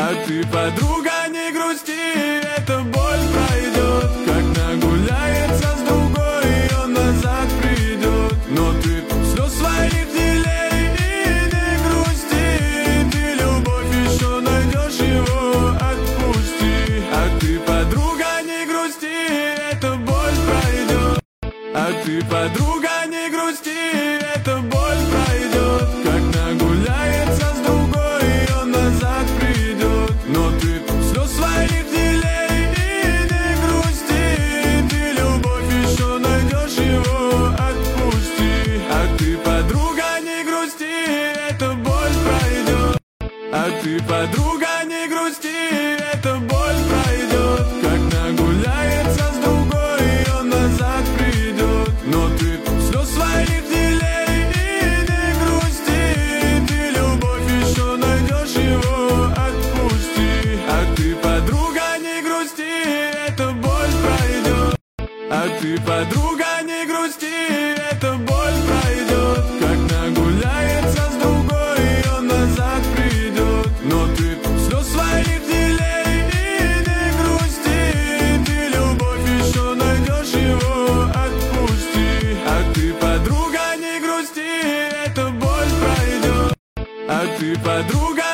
А ты, подруга, не грусти, эта боль пройдет. Как нагуляется с другой, он назад придет. Но ты слез своих не лей и не грусти. Ты любовь еще найдешь, его отпусти. А ты, подруга, не грусти, эта боль пройдет. А ты, подруга, не грусти, эта боль пройдет. Как нагуляется с другой, он назад придет. Но ты слез своих не лей и не грусти. Ты любовь еще найдешь, его отпусти. А ты, подруга, не грусти, эта боль пройдет. А ты, подруга, не грусти, эта боль пройдет. Как нагуляется с другой, он назад придет. Но ты слез своих не лей и не грусти. Ты любовь еще найдешь, его отпусти. А ты, подруга, не грусти, эта боль пройдет. А ты, подруга, не грусти, эта боль пройдет. Как нагуляется с другой, он назад придет. Но ты слез своих не лей и не грусти. Ты любовь еще найдешь, его отпусти. А ты, подруга, не грусти, эта боль пройдет. А ты, подруга,